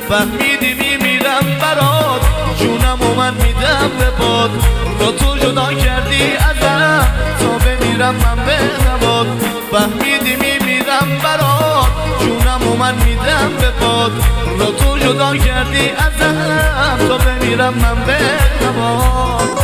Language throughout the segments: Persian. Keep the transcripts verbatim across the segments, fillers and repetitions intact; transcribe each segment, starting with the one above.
فهمیدی میمیرم برات، جونم و من میدم به باد. رو تو جدا کردی ازم تا بمیرم من به هوات. فهمیدی میمیرم برات، جونم و من میدم به باد. رو تو جدا کردی ازم تا بمیرم من به هوات.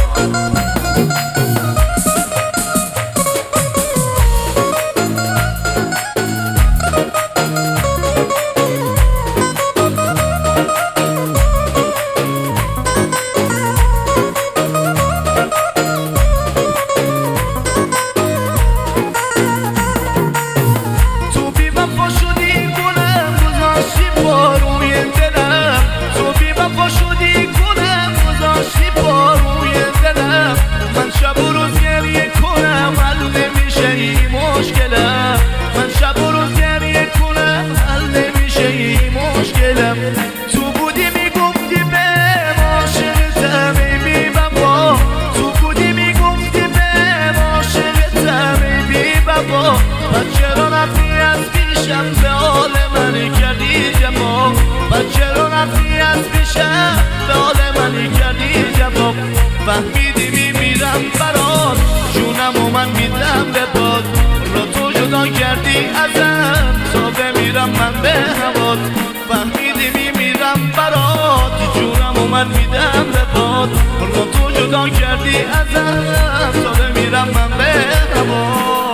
تو بودی میگفتی به عاشقتم ای بی وفا، تو بودی میگفتی به عاشقتم ای بی وفا. پس چرا رفتی از پیشم به حال من کردی جفا؟ پس چرا رفتی از پیشم به حال من کردی جفا؟ فهمیدی میمیرم برات، جونم و من میدم به باد. رو تو جدا کردی ازم تا بمیرم من به هوات. فهمیدی میمیرم برات، جونم و من میدم به باد. رو تو جدا کردی ازم تا بمیرم من به هوات.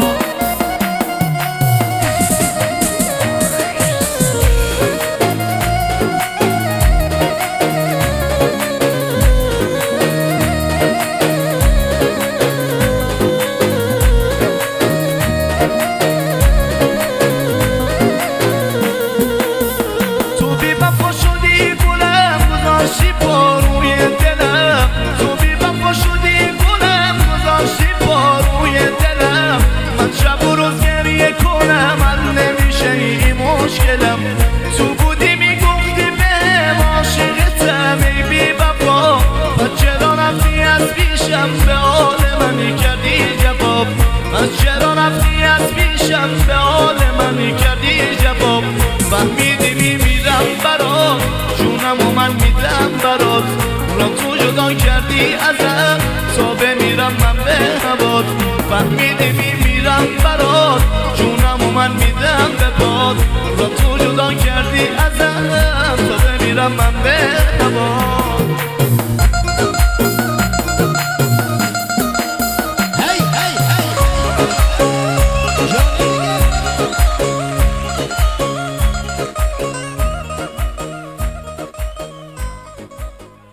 تو بودی میگفتی به عاشقتم ای بی وفا. پس چرا رفتی از پیشم به حال من کردی جواب؟ پس چرا رفتی از پیشم به حال من کردی جواب؟ فهمیدی میمیرم برات، جونم و من میدم برات. رو تو جدا کردی ازم تا بمیرم من به هوات. فهمیدی میمیرم برات، جونم و من میدم به باد. رو تو جدا کردی ازم تا بمیرم من به هوات.